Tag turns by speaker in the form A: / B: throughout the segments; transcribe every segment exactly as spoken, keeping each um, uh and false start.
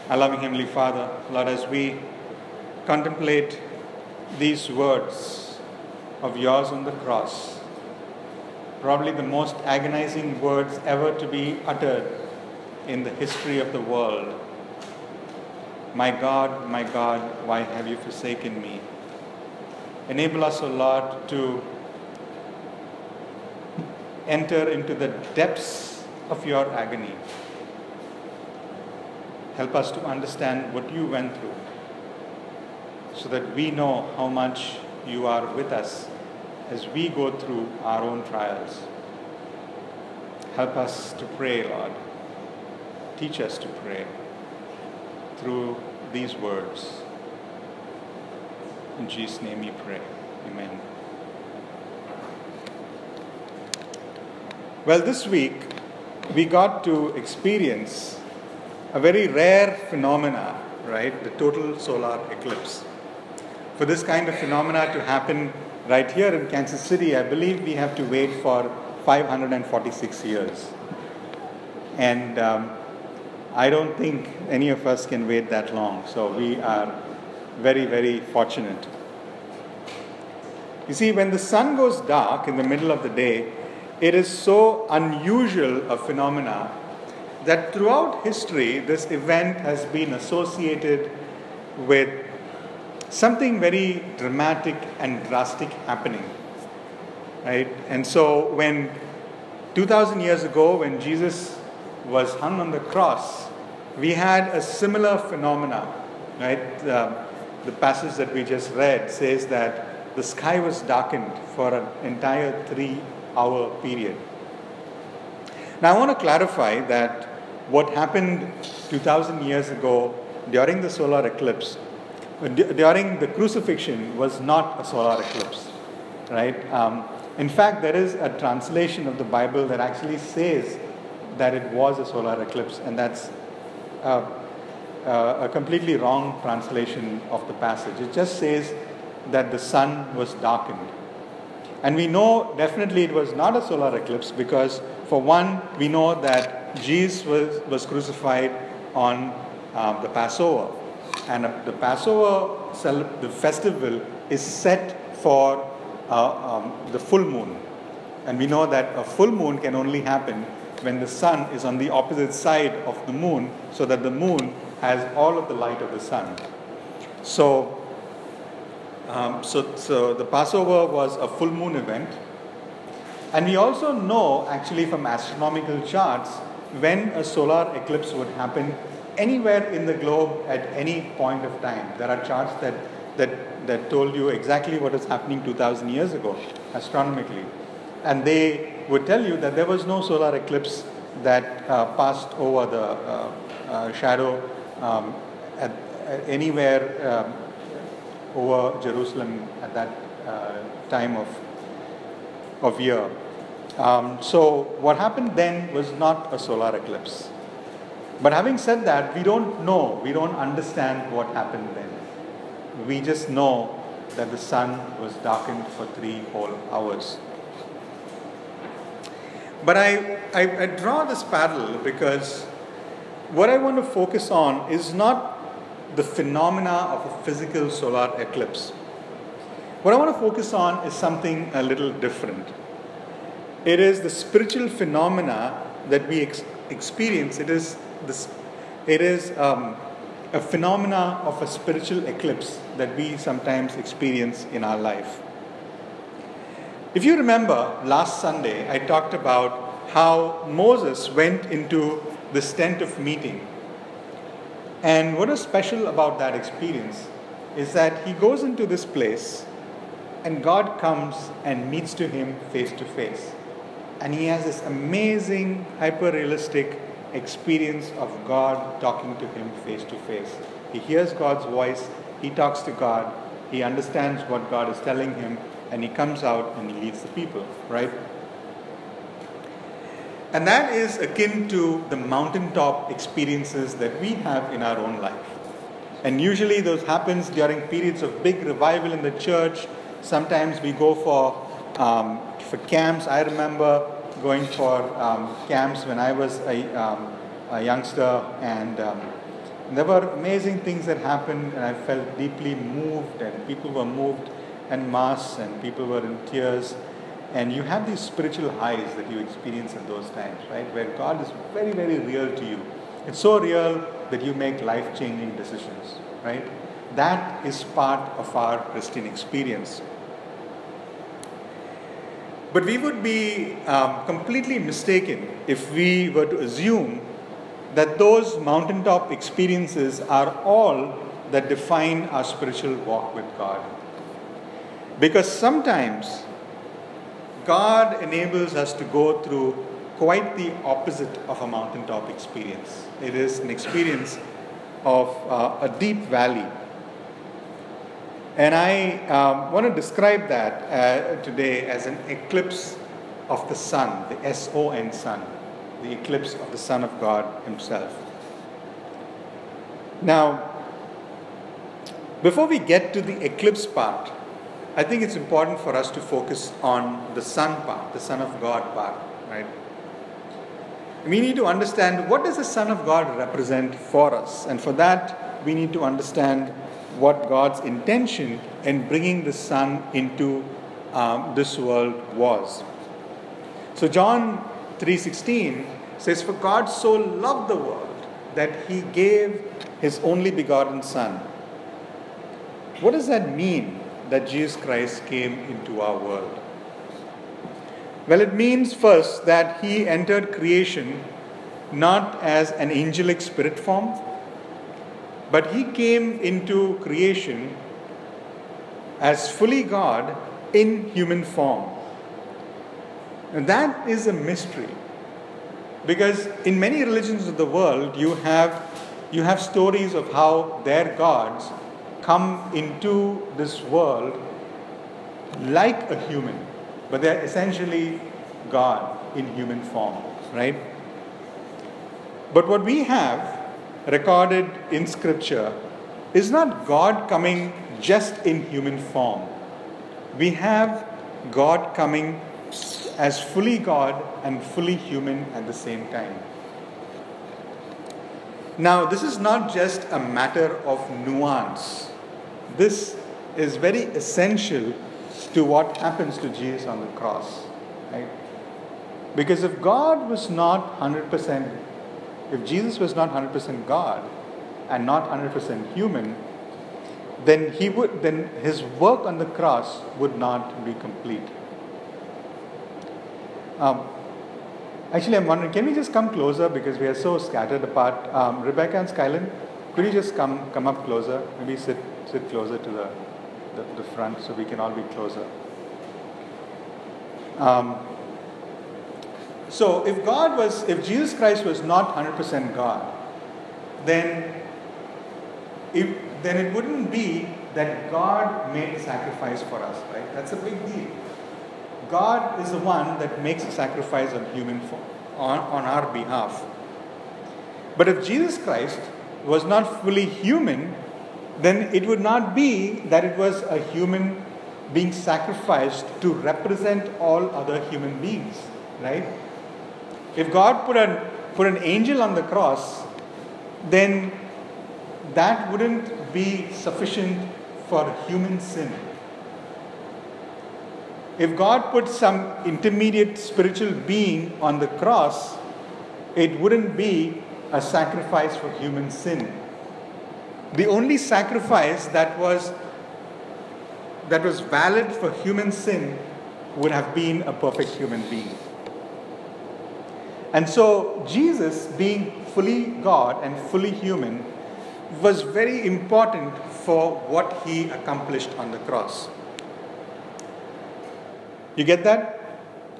A: Our loving Heavenly Father, Lord, as we contemplate these words of yours on the cross, probably the most agonizing words ever to be uttered in the history of the world. My God, my God, why have you forsaken me? Enable us, O Lord, to enter into the depths of your agony. Help us to understand what you went through, so that we know how much you are with us as we go through our own trials. Help us to pray, Lord. Teach us to pray through these words. In Jesus' name we pray. Amen. Well, this week we got to experience a very rare phenomena, right? The total solar eclipse. For this kind of phenomena to happen right here in Kansas City, I believe we have to wait for five hundred forty-six years. And um, I don't think any of us can wait that long. So we are very, very fortunate. You see, when the sun goes dark in the middle of the day, it is so unusual a phenomena that throughout history, this event has been associated with something very dramatic and drastic happening, right? And so when two thousand years ago, when Jesus was hung on the cross, we had a similar phenomena, right? Uh, the passage that we just read says that the sky was darkened for an entire three-hour period. Now, I want to clarify that what happened two thousand years ago during the solar eclipse, during the crucifixion, was not a solar eclipse, right? Um, in fact, there is a translation of the Bible that actually says that it was a solar eclipse, and that's uh, uh, a completely wrong translation of the passage. It just says that the sun was darkened. And we know definitely it was not a solar eclipse because, for one, we know that Jesus was, was crucified on um, the Passover. And uh, the Passover, the festival, is set for uh, um, the full moon. And we know that a full moon can only happen when the sun is on the opposite side of the moon, so that the moon has all of the light of the sun. So, um, so, so the Passover was a full moon event. And we also know, actually, from astronomical charts, when a solar eclipse would happen anywhere in the globe at any point of time. There are charts that, that, that told you exactly what was happening two thousand years ago, astronomically. And they would tell you that there was no solar eclipse that uh, passed over the uh, uh, shadow um, at, at anywhere um, over Jerusalem at that uh, time of, of year. Um, so what happened then was not a solar eclipse. But having said that, we don't know, we don't understand what happened then. We just know that the sun was darkened for three whole hours. But I, I, I draw this parallel because what I want to focus on is not the phenomena of a physical solar eclipse. What I want to focus on is something a little different. It is the spiritual phenomena that we ex- experience. It is this. It is um, a phenomena of a spiritual eclipse that we sometimes experience in our life. If you remember, last Sunday I talked about how Moses went into this tent of meeting. And what is special about that experience is that he goes into this place and God comes and meets to him face to face. And he has this amazing, hyper-realistic experience of God talking to him face to face. He hears God's voice, he talks to God, he understands what God is telling him, and he comes out and he leads the people, right? And that is akin to the mountaintop experiences that we have in our own life. And usually those happens during periods of big revival in the church. Sometimes we go for um, for camps. I remember going for um, camps when I was a, um, a youngster, and um, There were amazing things that happened, and I felt deeply moved, and people were moved en masse, and people were in tears. And you have these spiritual highs that you experience in those times, right? Where God is very, very real to you. It's so real that you make life-changing decisions, right? That is part of our Christian experience. But we would be um, completely mistaken if we were to assume that those mountaintop experiences are all that define our spiritual walk with God. Because sometimes God enables us to go through quite the opposite of a mountaintop experience. It is an experience of uh, a deep valley. And I um, want to describe that uh, today as an eclipse of the sun, the S O N, sun, the eclipse of the Son of God Himself. Now, before we get to the eclipse part, I think it's important for us to focus on the Son part, the Son of God part, right? We need to understand, what does the Son of God represent for us? And for that, we need to understand what God's intention in bringing the Son into um, this world was. So John three sixteen says, "For God so loved the world that He gave His only begotten Son." What does that mean, that Jesus Christ came into our world? Well, it means first that He entered creation not as an angelic spirit form, but He came into creation as fully God in human form. And that is a mystery, because in many religions of the world, you have you have stories of how their gods come into this world like a human, but they're essentially God in human form, right? But what we have recorded in Scripture is not God coming just in human form. We have God coming as fully God and fully human at the same time. Now, this is not just a matter of nuance. This is very essential to what happens to Jesus on the cross, right? Because if God was not one hundred percent, if Jesus was not one hundred percent God and not one hundred percent human, then he would, then his work on the cross would not be complete. Um, actually, I'm wondering, can we just come closer, because we are so scattered apart? Um, Rebecca and Skyland, could you just come come up closer? Maybe sit sit closer to the the, the front, so we can all be closer. Um, so, if God was, if Jesus Christ was not one hundred percent God, then if then it wouldn't be that God made a sacrifice for us, right? That's a big deal. God is the one that makes a sacrifice on human form, on, on our behalf. But if Jesus Christ was not fully human, then it would not be that it was a human being sacrificed to represent all other human beings, right? If God put an, put an angel on the cross, then that wouldn't be sufficient for human sin. If God put some intermediate spiritual being on the cross, it wouldn't be a sacrifice for human sin. The only sacrifice that was that was valid for human sin would have been a perfect human being. And so Jesus, being fully God and fully human, was very important for what He accomplished on the cross. You get that?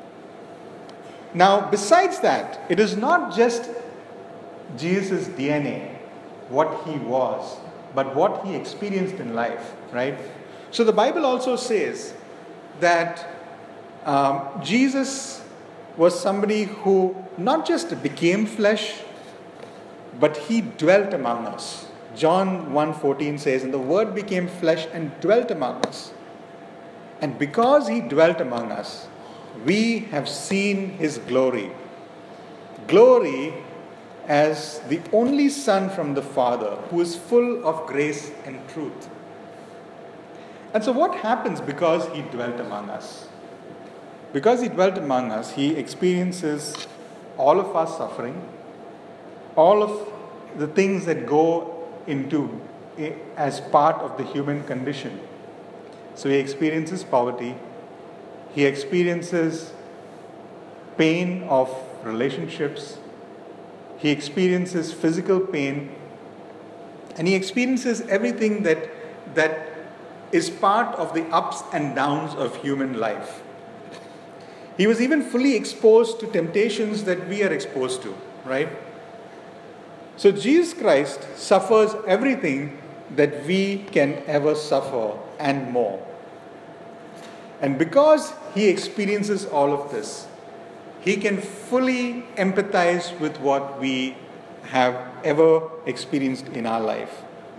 A: Now, besides that, it is not just Jesus' D N A, what He was, but what He experienced in life, right? So the Bible also says that um, Jesus was somebody who not just became flesh, but He dwelt among us. John one fourteen says, "And the Word became flesh and dwelt among us. And because He dwelt among us, we have seen His glory. Glory as the only Son from the Father, who is full of grace and truth. And so what happens because he dwelt among us? Because he dwelt among us, he experiences all of our suffering, all of the things that go into as part of the human condition. So he experiences poverty, he experiences pain of relationships, he experiences physical pain, and he experiences everything that, that is part of the ups and downs of human life. He was even fully exposed to temptations that we are exposed to, right? So Jesus Christ suffers everything that we can ever suffer and more. And because he experiences all of this, he can fully empathize with what we have ever experienced in our life.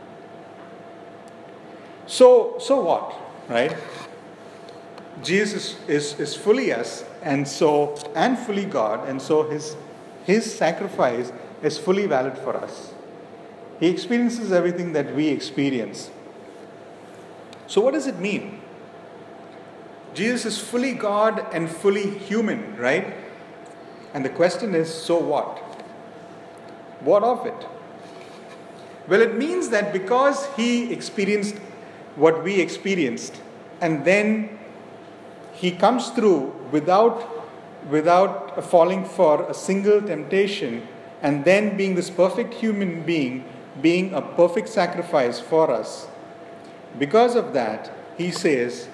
A: So, so what, right? Jesus is, is, is fully us, and so and fully God, and so his his sacrifice is fully valid for us. He experiences everything that we experience. So what does it mean? Jesus is fully God and fully human, right? And the question is, so what? What of it? Well, it means that because he experienced what we experienced, and then he comes through without, without falling for a single temptation, and then being this perfect human being, being a perfect sacrifice for us. Because of that, he says,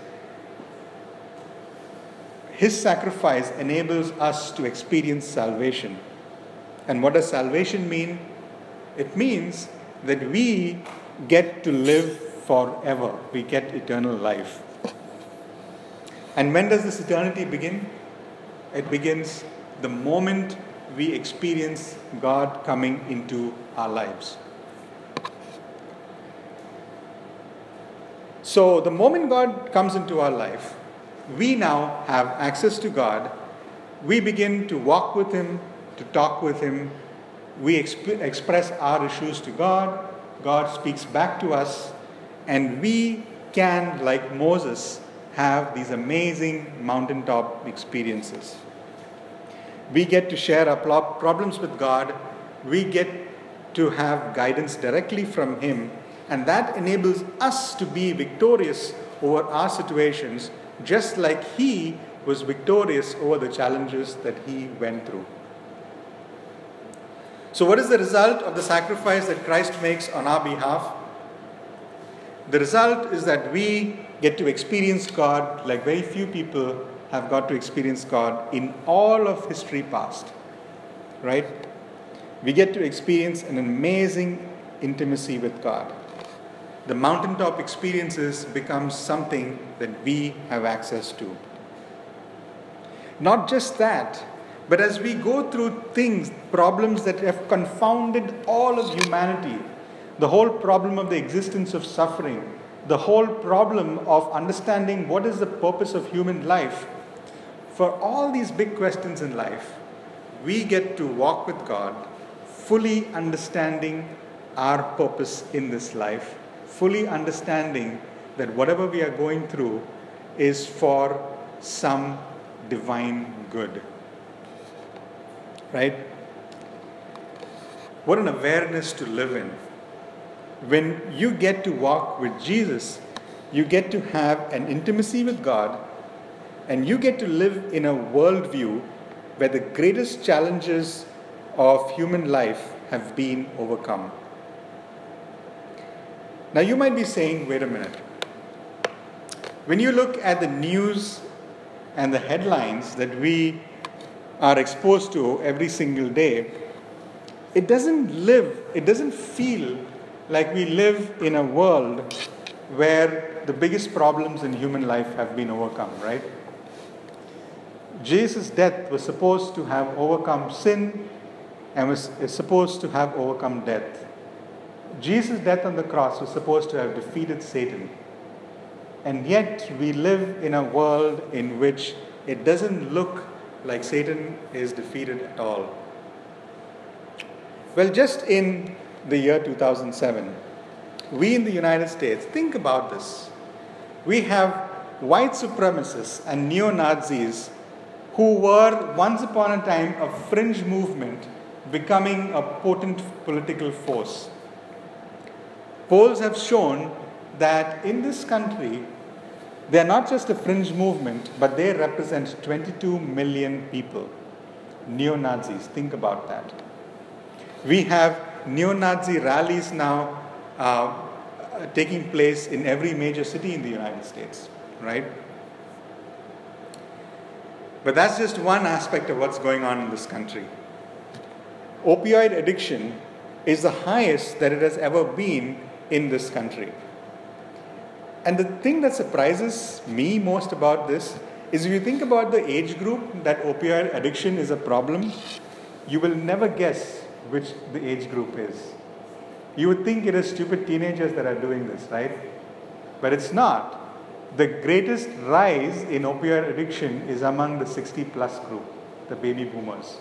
A: his sacrifice enables us to experience salvation. And what does salvation mean? It means that we get to live forever. We get eternal life. And when does this eternity begin? It begins the moment we experience God coming into our lives. So the moment God comes into our life, we now have access to God. We begin to walk with him, to talk with him. We exp- express our issues to God. God speaks back to us. And we can, like Moses, have these amazing mountaintop experiences. We get to share our pl- problems with God. We get to have guidance directly from him. And that enables us to be victorious over our situations, just like he was victorious over the challenges that he went through. So what is the result of the sacrifice that Christ makes on our behalf? The result is that we get to experience God like very few people have got to experience God in all of history past. Right? We get to experience an amazing intimacy with God. The mountaintop experiences become something that we have access to. Not just that, but as we go through things, problems that have confounded all of humanity, the whole problem of the existence of suffering, the whole problem of understanding what is the purpose of human life, for all these big questions in life, we get to walk with God, fully understanding our purpose in this life, fully understanding that whatever we are going through is for some divine good. Right? What an awareness to live in. When you get to walk with Jesus, you get to have an intimacy with God, and you get to live in a worldview where the greatest challenges of human life have been overcome. Now you might be saying, wait a minute. When you look at the news and the headlines that we are exposed to every single day, it doesn't live, it doesn't feel like we live in a world where the biggest problems in human life have been overcome, right? Jesus' death was supposed to have overcome sin and was is supposed to have overcome death. Jesus' death on the cross was supposed to have defeated Satan. And yet we live in a world in which it doesn't look like Satan is defeated at all. Well, just in the year two thousand seven, we in the United States, think about this. We have white supremacists and neo-Nazis who were once upon a time a fringe movement becoming a potent political force. Polls have shown that in this country, they are not just a fringe movement, but they represent twenty-two million people. Neo-Nazis, think about that. We have neo-Nazi rallies now uh, taking place in every major city in the United States, right? But that's just one aspect of what's going on in this country. Opioid addiction is the highest that it has ever been in this country. And the thing that surprises me most about this is if you think about the age group that opioid addiction is a problem, you will never guess which the age group is. You would think it is stupid teenagers that are doing this, right? But it's not. The greatest rise in opioid addiction is among the sixty plus group, the baby boomers.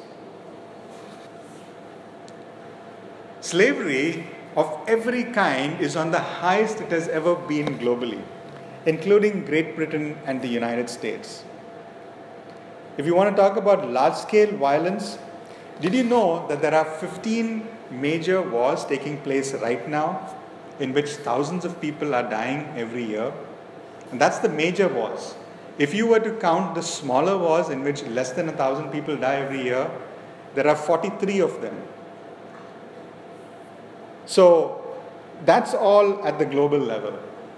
A: Slavery of every kind is on the highest it has ever been globally, including Great Britain and the United States. If you want to talk about large-scale violence, did you know that there are fifteen major wars taking place right now in which thousands of people are dying every year? And that's the major wars. If you were to count the smaller wars in which less than a thousand people die every year, there are forty-three of them. So that's all at the global level.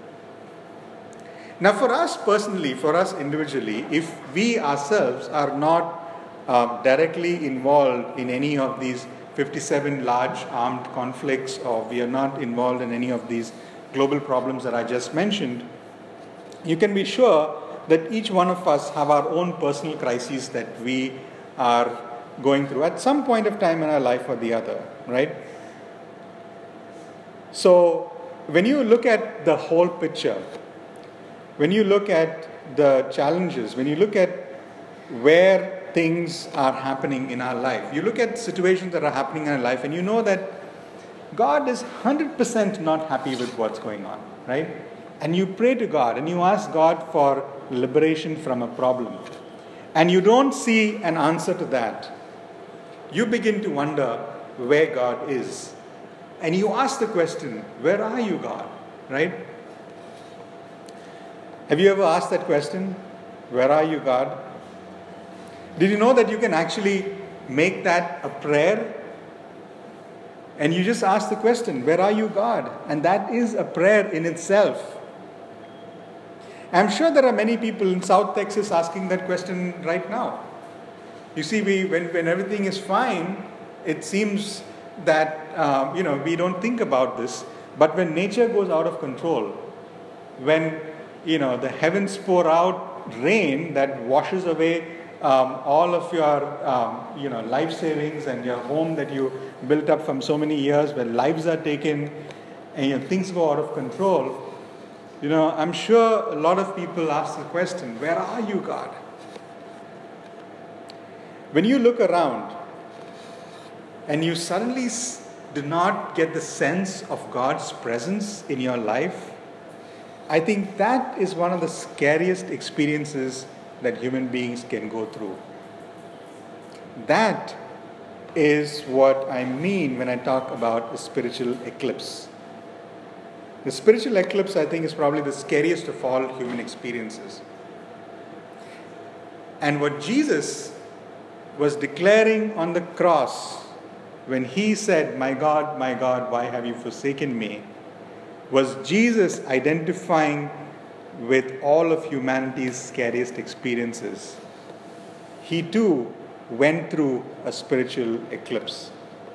A: Now for us personally, for us individually, if we ourselves are not uh, directly involved in any of these fifty-seven large armed conflicts, or we are not involved in any of these global problems that I just mentioned, you can be sure that each one of us have our own personal crises that we are going through at some point of time in our life or the other, right? So when you look at the whole picture, when you look at the challenges, when you look at where things are happening in our life, you look at situations that are happening in our life, and you know that God is one hundred percent not happy with what's going on, right? And you pray to God and you ask God for liberation from a problem, and you don't see an answer to that, you begin to wonder where God is. And you ask the question, where are you, God? Right? Have you ever asked that question? Where are you, God? Did you know that you can actually make that a prayer? And you just ask the question, where are you, God? And that is a prayer in itself. I'm sure there are many people in South Texas asking that question right now. You see, we when, when everything is fine, it seems that, um, you know, we don't think about this. But when nature goes out of control, when, you know, the heavens pour out rain that washes away um, all of your, um, you know, life savings and your home that you built up from so many years, where lives are taken and, you know, things go out of control, you know, I'm sure a lot of people ask the question, where are you, God? When you look around and you suddenly do not get the sense of God's presence in your life, I think that is one of the scariest experiences that human beings can go through. That is what I mean when I talk about a spiritual eclipse. The spiritual eclipse, I think, is probably the scariest of all human experiences. And what Jesus was declaring on the cross when he said, "My God, my God, why have you forsaken me?" was Jesus identifying with all of humanity's scariest experiences. He too went through a spiritual eclipse.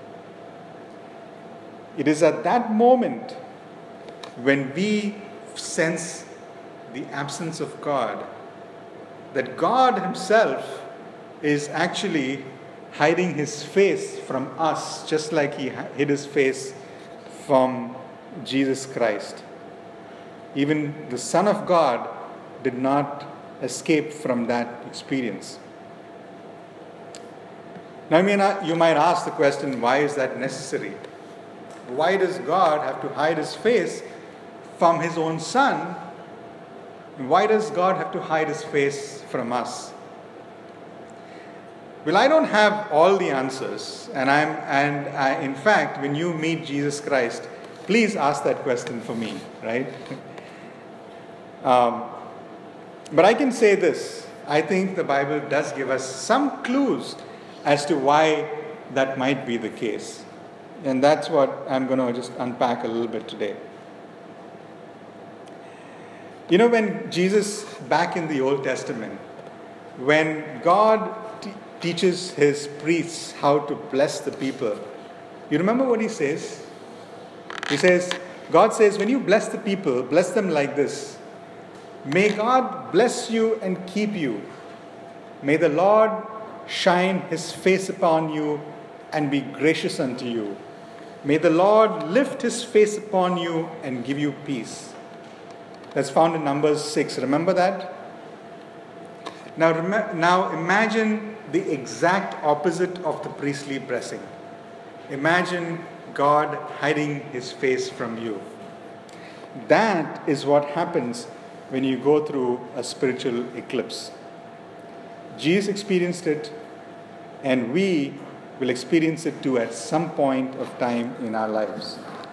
A: It is at that moment when we sense the absence of God that God himself is actually hiding his face from us, just like he hid his face from Jesus Christ. Even the Son of God did not escape from that experience. Now, I mean, you might ask the question, why is that necessary? Why does God have to hide his face from his own son? Why does God have to hide his face from us? Well, I don't have all the answers, and I'm and I, in fact, when you meet Jesus Christ, please ask that question for me, right? um, but I can say this: I think the Bible does give us some clues as to why that might be the case, and that's what I'm going to just unpack a little bit today. You know, when Jesus, back in the Old Testament, when God t- teaches his priests how to bless the people, you remember what he says? He says, God says, when you bless the people, bless them like this. May God bless you and keep you. May the Lord shine his face upon you and be gracious unto you. May the Lord lift his face upon you and give you peace. That's found in Numbers six. Remember that? Now, rem- now imagine the exact opposite of the priestly blessing. Imagine God hiding his face from you. That is what happens when you go through a spiritual eclipse. Jesus experienced it, and we will experience it too at some point of time in our lives.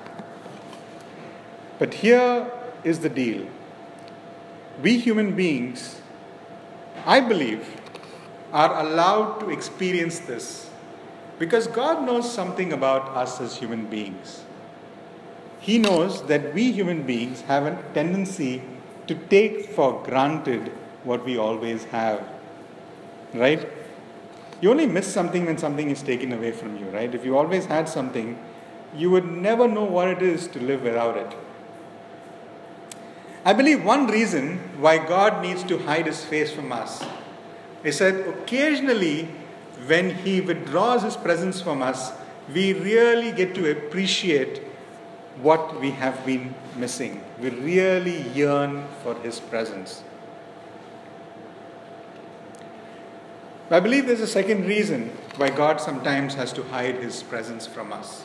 A: But here is the deal. We human beings, I believe, are allowed to experience this because God knows something about us as human beings. He knows that we human beings have a tendency to take for granted what we always have. Right? You only miss something when something is taken away from you, right? If you always had something, you would never know what it is to live without it. I believe one reason why God needs to hide his face from us is that occasionally when he withdraws his presence from us, we really get to appreciate what we have been missing. We really yearn for his presence. I believe there's a second reason why God sometimes has to hide his presence from us.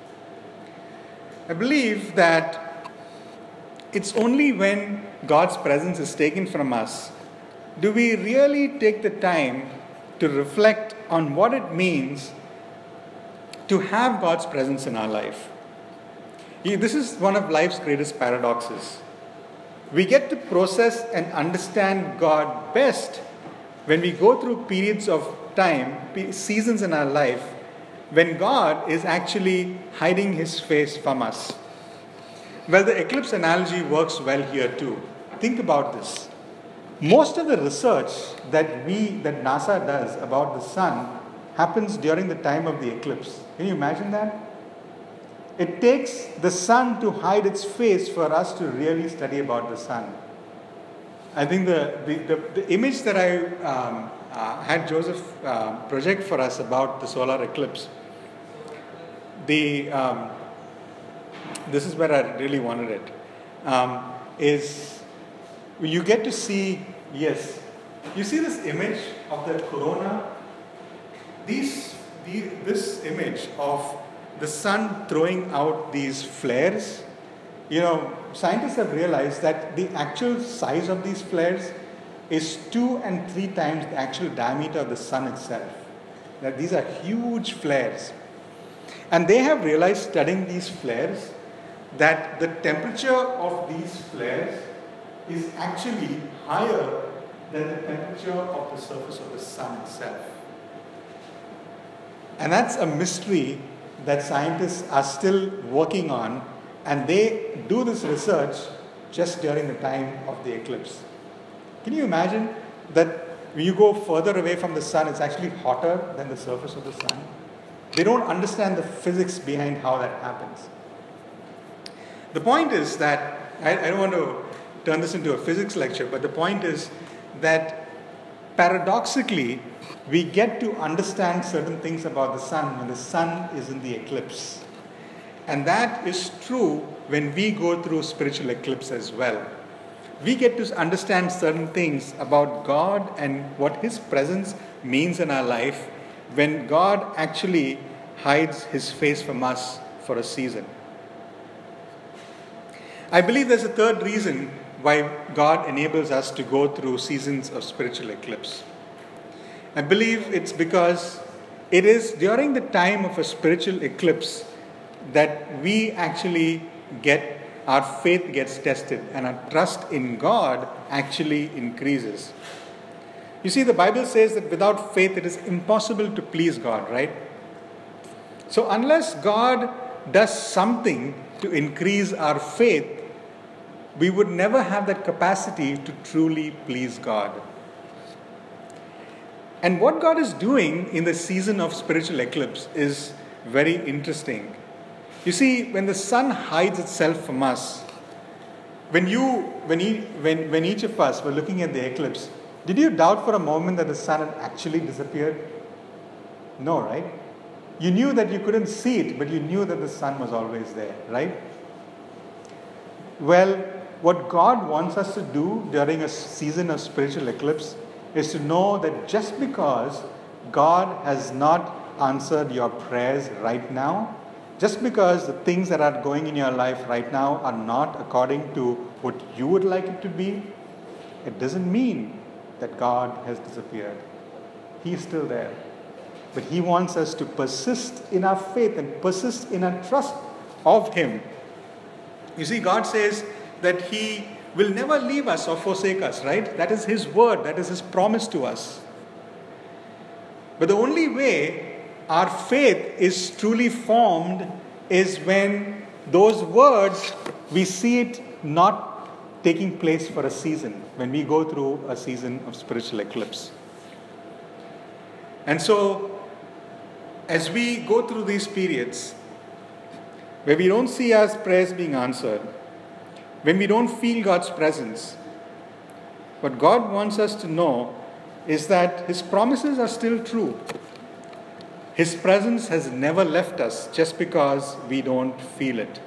A: I believe that it's only when God's presence is taken from us do we really take the time to reflect on what it means to have God's presence in our life. This is one of life's greatest paradoxes. We get to process and understand God best when we go through periods of time, seasons in our life, when God is actually hiding his face from us. Well, the eclipse analogy works well here too. Think about this. Most of the research that we, that NASA does about the sun happens during the time of the eclipse. Can you imagine that? It takes the sun to hide its face for us to really study about the sun. I think the, the, the, the image that I um, uh, had Joseph uh, project for us about the solar eclipse, the um, this is where I really wanted it, um, is you get to see, yes, you see this image of the corona, these, the, this image of the sun throwing out these flares. You know, scientists have realized that the actual size of these flares is two and three times the actual diameter of the sun itself. That these are huge flares. And they have realized, studying these flares, that the temperature of these flares is actually higher than the temperature of the surface of the sun itself. And that's a mystery that scientists are still working on, and they do this research just during the time of the eclipse. Can you imagine that when you go further away from the sun, it's actually hotter than the surface of the sun? They don't understand the physics behind how that happens. The point is that, I, I don't want to turn this into a physics lecture, but the point is that paradoxically, we get to understand certain things about the sun when the sun is in the eclipse. And that is true when we go through spiritual eclipse as well. We get to understand certain things about God and what his presence means in our life when God actually hides his face from us for a season. I believe there's a third reason why God enables us to go through seasons of spiritual eclipse. I believe it's because it is during the time of a spiritual eclipse that we actually get, our faith gets tested and our trust in God actually increases. You see, the Bible says that without faith it is impossible to please God, right? So unless God does something to increase our faith, we would never have that capacity to truly please God. And what God is doing in the season of spiritual eclipse is very interesting. You see, when the sun hides itself from us, when you, when, he, when, when each of us were looking at the eclipse, did you doubt for a moment that the sun had actually disappeared? No, right? You knew that you couldn't see it, but you knew that the sun was always there, right? Well, what God wants us to do during a season of spiritual eclipse is to know that just because God has not answered your prayers right now, just because the things that are going in your life right now are not according to what you would like it to be, it doesn't mean that God has disappeared. He is still there. But He wants us to persist in our faith and persist in our trust of Him. You see, God says that He will never leave us or forsake us, right? That is His word. That is His promise to us. But the only way our faith is truly formed is when those words, we see it not taking place for a season, when we go through a season of spiritual eclipse. And so, as we go through these periods, where we don't see our prayers being answered, when we don't feel God's presence, what God wants us to know is that His promises are still true. His presence has never left us just because we don't feel it.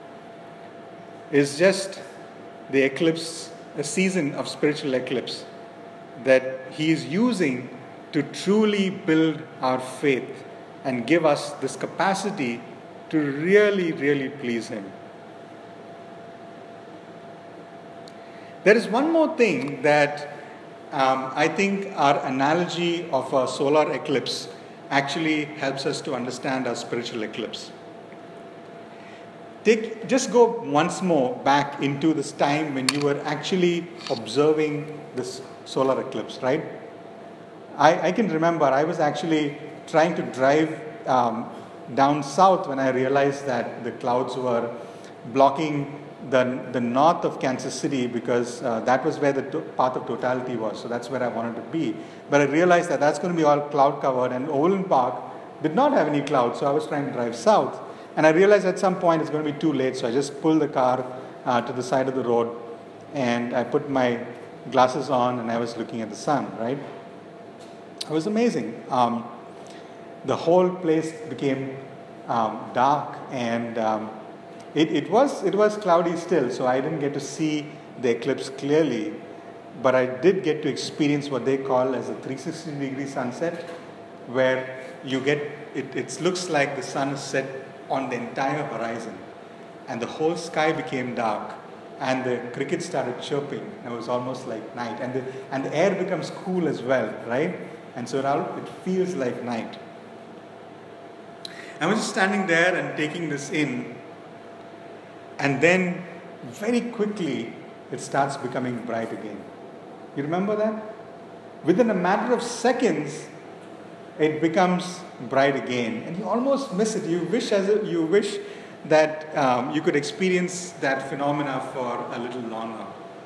A: It's just the eclipse, a season of spiritual eclipse, that He is using to truly build our faith and give us this capacity to really, really please Him. There is one more thing that um, I think our analogy of a solar eclipse actually helps us to understand our spiritual eclipse. Take, just go once more back into this time when you were actually observing this solar eclipse, right? I, I can remember I was actually trying to drive um, down south when I realized that the clouds were blocking the, the north of Kansas City, because uh, that was where the to- path of totality was. So that's where I wanted to be. But I realized that that's going to be all cloud covered, and Overland Park did not have any clouds, so I was trying to drive south. And I realized at some point it's going to be too late, so I just pulled the car uh, to the side of the road, and I put my glasses on, and I was looking at the sun, right? It was amazing. Um, the whole place became um, dark, and um, it, it was it was cloudy still, so I didn't get to see the eclipse clearly, but I did get to experience what they call as a three hundred sixty degree sunset, where you get, it, it looks like the sun is set on the entire horizon, and the whole sky became dark, and the crickets started chirping, and it was almost like night, and the, and the air becomes cool as well, right? And so now it feels like night. I was just standing there and taking this in, and then very quickly it starts becoming bright again. You remember that? Within a matter of seconds, it becomes bright again, and you almost miss it. You wish as a, you wish that um, you could experience that phenomena for a little longer.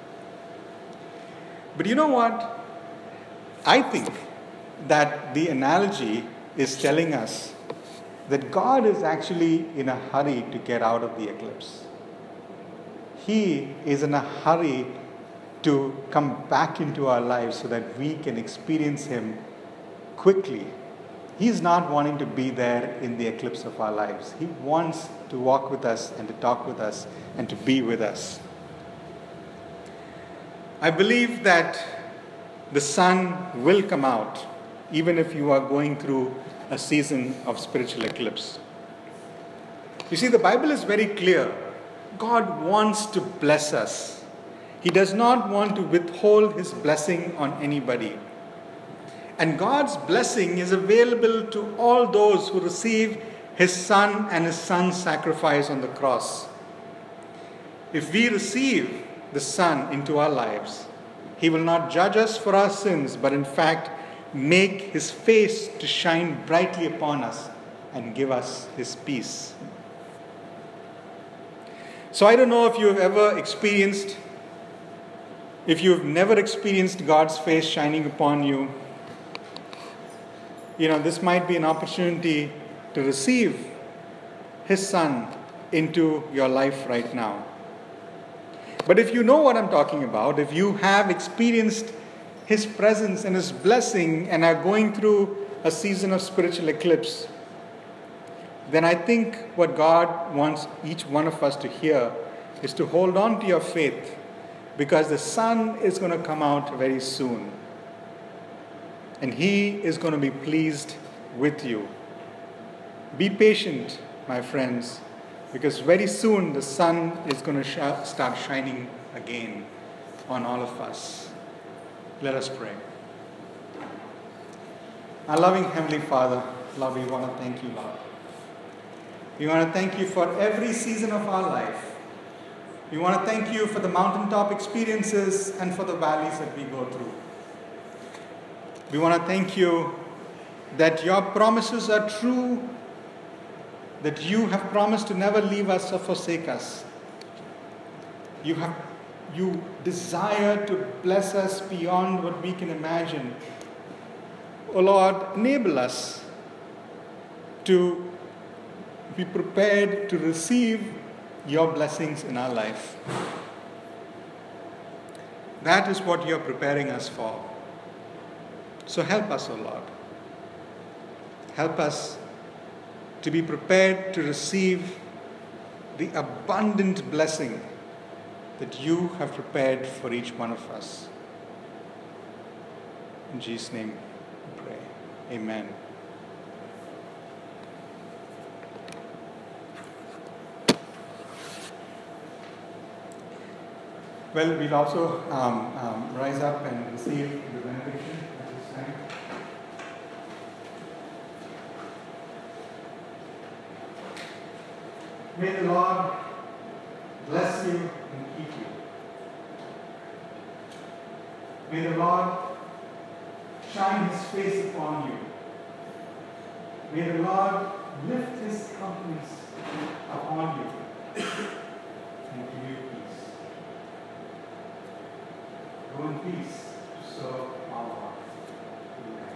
A: But you know what? I think that the analogy is telling us that God is actually in a hurry to get out of the eclipse. He is in a hurry to come back into our lives so that we can experience Him quickly. He's not wanting to be there in the eclipse of our lives. He wants to walk with us and to talk with us and to be with us. I believe that the sun will come out even if you are going through a season of spiritual eclipse. You see, the Bible is very clear. God wants to bless us. He does not want to withhold His blessing on anybody. And God's blessing is available to all those who receive His Son and His Son's sacrifice on the cross. If we receive the Son into our lives, He will not judge us for our sins, but in fact make His face to shine brightly upon us and give us His peace. So I don't know if you have ever experienced, if you have never experienced God's face shining upon you, you know, this might be an opportunity to receive His Son into your life right now. But if you know what I'm talking about, if you have experienced His presence and His blessing and are going through a season of spiritual eclipse, then I think what God wants each one of us to hear is to hold on to your faith, because the Son is going to come out very soon. And He is going to be pleased with you. Be patient, my friends, because very soon the sun is going to sh- start shining again on all of us. Let us pray. Our loving Heavenly Father, Lord, we want to thank you, Lord. We want to thank you for every season of our life. We want to thank you for the mountaintop experiences and for the valleys that we go through. We want to thank you that your promises are true, that you have promised to never leave us or forsake us. You have, you desire to bless us beyond what we can imagine. Oh Lord, enable us to be prepared to receive your blessings in our life. That is what you're preparing us for. So help us, O Lord. Help us to be prepared to receive the abundant blessing that you have prepared for each one of us. In Jesus' name we pray. Amen. Well, we'll also um, um, rise up and receive the benediction at this time. May the Lord bless you and keep you. May the Lord shine His face upon you. May the Lord lift His countenance upon you and give you peace. Go in peace to serve our Lord. Amen.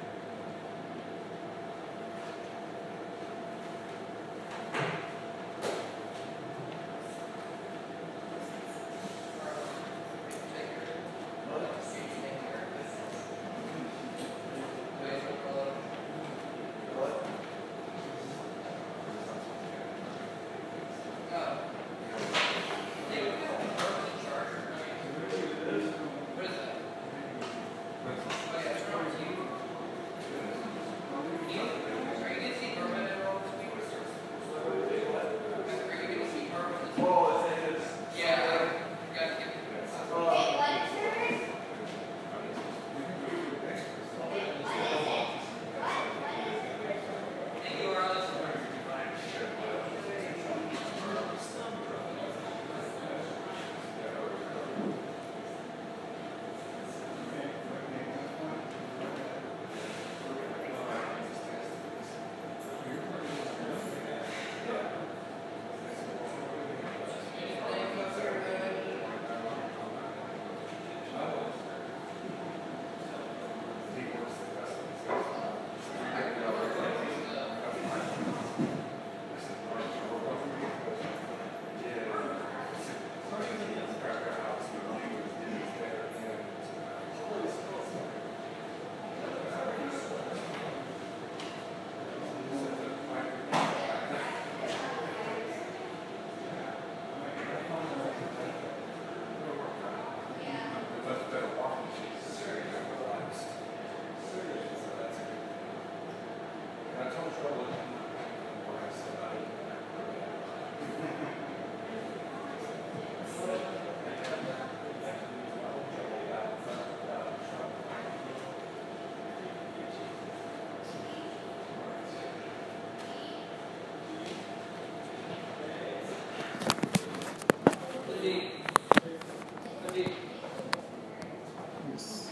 A: Yes.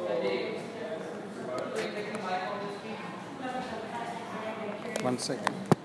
A: One second.